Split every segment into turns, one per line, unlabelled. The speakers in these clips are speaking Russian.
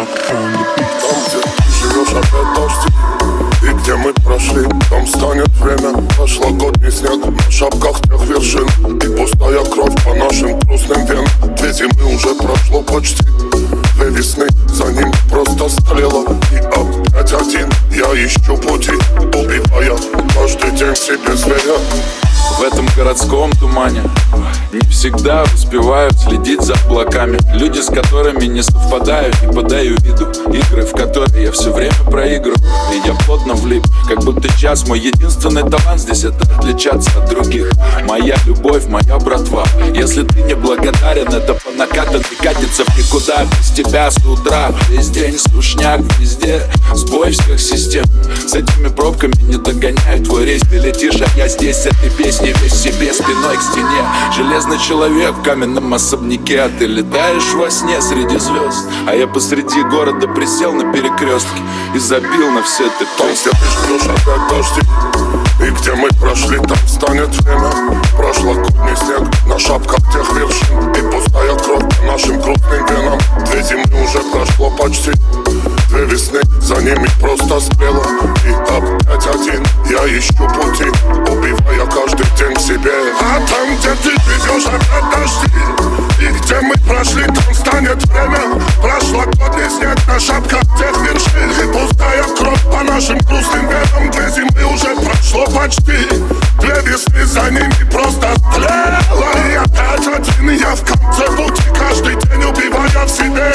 Rock on the beat.
Там, где ты живешь, опять дожди. И где мы прошли, там станет время. Прошлогодний снег на шапках тех вершин. И пустая кровь по нашим грустным венам. 2 зимы уже прошло почти, 2 весны за ним просто стрела. И опять один я ищу пути, убивая каждый день себе зверя.
В этом городском тумане не всегда успеваю следить за облаками. Люди, с которыми не совпадаю, не подаю виду. Игры, в которые я все время проигрываю. И я плотно влип, как будто час. Мой единственный талант здесь — это отличаться от других. Моя любовь, моя братва. Если ты не благодарен, это по накатанной катится в никуда. Без тебя с утра весь день скучняк, везде сбой всех систем. С этими пробками не догоняю твой рейс. Ты летишь, а я здесь с этой песней весь себе спиной к стене. Железный человек в каменном особняке. А ты летаешь во сне среди звезд, а я посреди города присел на перекрестке и забил на все ты
там, где ты ждешь, опять дожди. И где мы прошли, там станет время. Прошлогодний снег на шапках тех вершин. И пустая кровь по нашим грустным венам. 2 зимы уже прошло почти, 2 весны за ними просто спела. И опять один я ищу пути, убивая каждый день себе. А там, где ты живешь, опять дожди. И где мы прошли, там станет время. Прошлогодний снег на шапках тех вершин. И пустая кровь по нашим грустным венам. 2 зимы уже прошло почти, 2 весны за ними просто стрела. И опять один я в конце пути, каждый день убивая в себе.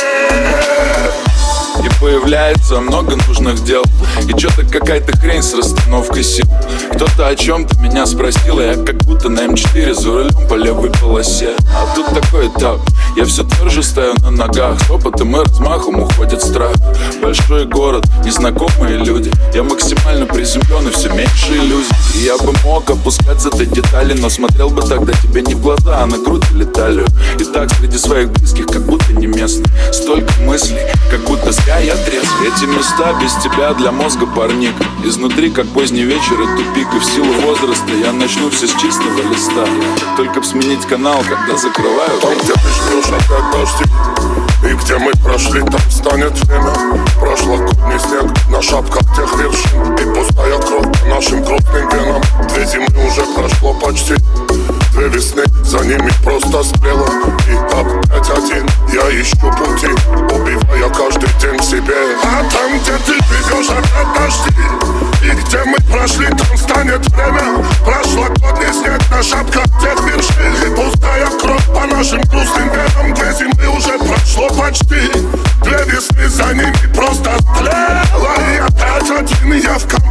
И появляется много нужных дел. И что-то какая-то хрень с расстановкой сил. Кто-то о чем-то меня спросил, и я как будто на М4 за рулем по левой полосе. А тут такой этап, я все тверже стою на ногах. С опытом и размахом уходит страх. Большой город, незнакомые люди. Я максимально приземлен и все меньше иллюзий. И я бы мог опускаться до деталей, но смотрел бы тогда тебе не в глаза, а на грудь или талию. И так среди своих близких, как будто не местный. Столько мыслей, как будто зря я трезв. Эти места без тебя для мозга парник. Изнутри, как поздний вечер и тупик. И в силу возраста я начну все с чистого листа. Только б сменить канал, когда закрываю.
Там, где ты ждешь, опять дожди. И где мы прошли, там станет время. Прошлогодний снег на шапках тех вершин. И пустая кровь по нашим грустным венам. 2 зимы уже прошло почти, 2 весны за ними просто спела. И опять один я ищу пути, убивая каждый день себе. А там, где ты живешь, опять дожди. И где мы прошли, там станет время. Прошлогодний снег на шапках тех вершин. И пустая кровь по нашим грустным венам. 2 зимы уже прошло почти, 2 весны за ними просто стрела. И опять один я в